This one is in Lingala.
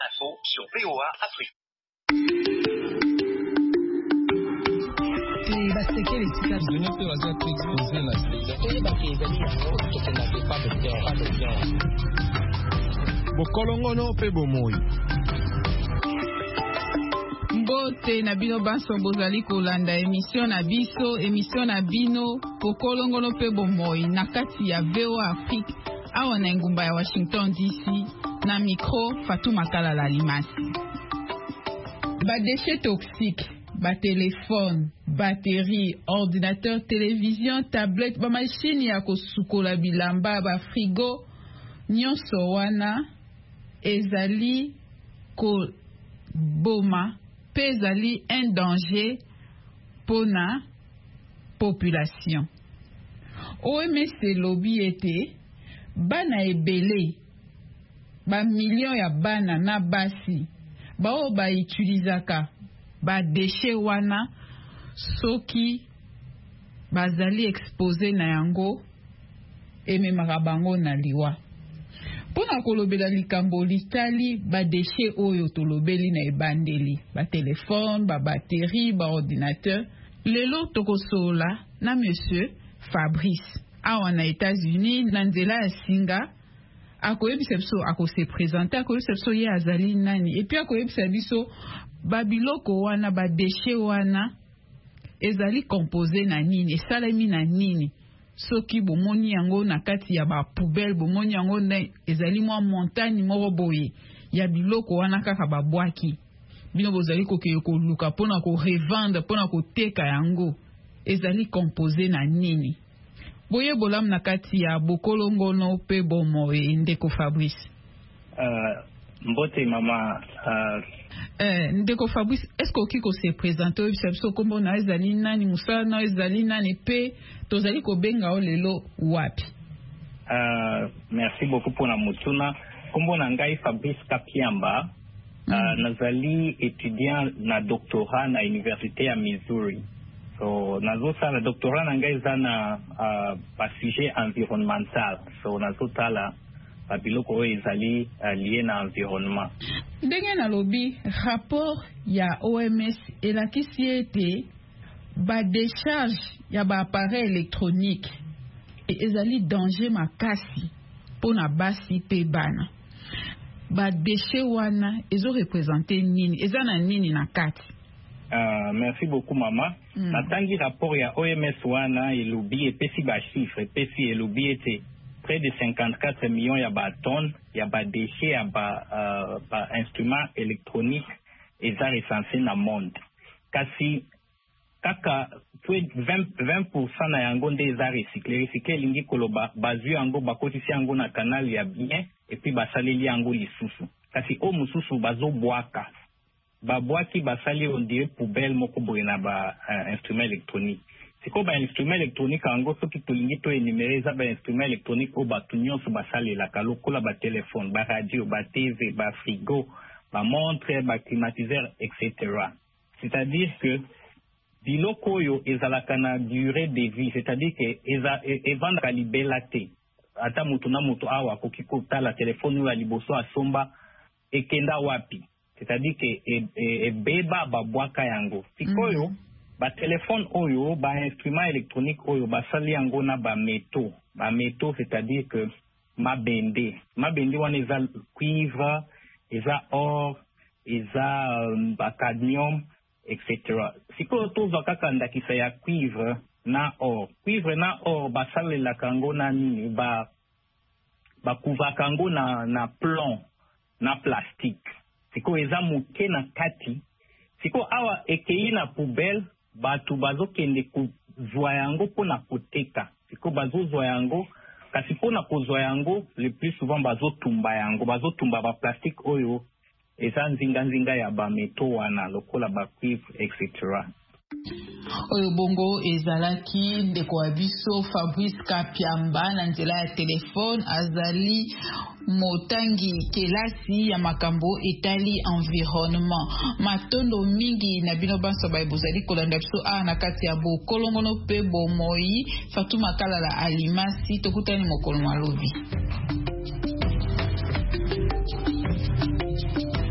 Info sur VOA Afrique. Bokolongono pe bomoi. Mbote na bino baso bozali kolanda émission na biso, émission na bino Bokolongono pe bomoi na kati ya VOA Afrique awa na ngumba ya Washington DC na micro Fatou Makala Limasi. Ba déchets toxiques, ba téléphone, batterie, ordinateur, télévision, tablette, ba machine ya kosukola bilamba, ba frigo, nyonso wana ezali ko boma, pe ezali un danger pona population. OMS lobby ete bana ebele ba million ya bana na basi bao ba utilizaka ba déchets wana soki bazali exposé na yango ememaka bango na liwa. Pona kolobela likambo litali ba déchets oyo tolobeli na ebandeli, ba téléphone, ba batterie, ba ordinateur. Lelo tokosola na monsieur Fabrice awa na États-Unis na nzela ya singa akoyebisa biso akose présenter akoyebisa biso ye azali nani et puis akoyebisa biso babiloko wana ba déchets wana ezali composé na nini esalemi na nini soki bomoni yango na kati ya ba poubelle bomoni yango ezali mwa montagne moko boye ya biloko wana kaka babwaki bino bozali kokeye koluka mpona ko revendre mpona koteka yango ezali composé na nini. Boye bolam na kati ya Bokolongono pe bomoi ndeko Fabrice. Mbote mama. Ndeko Fabrice, est-ce que okiko se présenter biso kombo na ezali nani musala na ezali nani pe tozali ko benga o lelo wapi? Merci beaucoup pour la mutuna. Kombo na ngai Fabrice Kapiamba. Nazali étudiant na doctorat na Université ya Missouri. So nazosala doctorat na ngai zana pa sujet environnemental. So nazotala biloko oyo ezali lié na environnement. Ndenge na lobi rapport ya OMS elakisi ete ba décharge ya ba appareil électronique ezali danger makasi pona basi pe bana. Ba déchet wana ezo représenter nini ezana nini na kati? Merci beaucoup mama. Natangi rapport ya OMS wana elobi epesi ba chiffre epesi elobi ete près de 54 millions ya ba tonnes ya ba déchets ya ba instruments électroniques eza recensé na monde. Kasi kaka 20% na yango nde eza recyclé lingi koloba bazwi yango bakotisi yango na canal ya bien et puis basaleli yango lisusu. Kasi o mususu bazobwaka babwaki basali on dirait poubelle moko boye na ba instrument électronique. Siko ba instrument électronique yango soki tolingi to énumérer za ba instrument électronique o batu nyonso basalelaka lokola ba téléphone, ba radio, ba TV, ba frigo, ba montre, ba climatiseur, etc. C'est-à-dire que biloko oyo ezalaka na durée de vie, c'est-à-dire que evandaka libela te. Ata mutu na mutu awa koki kotala téléphone oyo ya liboso asomba ekenda wapi. C'est-à-dire que beba babwaka yango. Sikoyo ba téléphone oyo ba instrument électronique oyo basali yango na ba métaux. Ba métaux c'est-à-dire que mabende wana eza cuivre, eza or, eza ba cadmium, etc. Sikoyo tozwa kaka ndakisa ya cuivre na or. Cuivre na or basalelaka yango na nini ba kuvaka yango na plomb na plastique. Siko eza muke na kati. Siko awa ekei na poubelle batu bazokende kuzwa yango pona koteka. Siko bazozwa yango kasi pona kozwa yango le plus souvent bazotumba yango. Bazotumba ba plastique oyo eza nzinga ya ba meto wana lokola ba cuivre etc. Oyo bongo ezalaki ndeko wa biso Fabrice Kapiamba na nzela ya telefone azali motangi kelasi ya makambo etali environnement matondo mingi na bino banso baibozali kolanda biso na kati ya Bokolongono pe bomoi Fatou Makala Limasi tokutani mokolo malobi.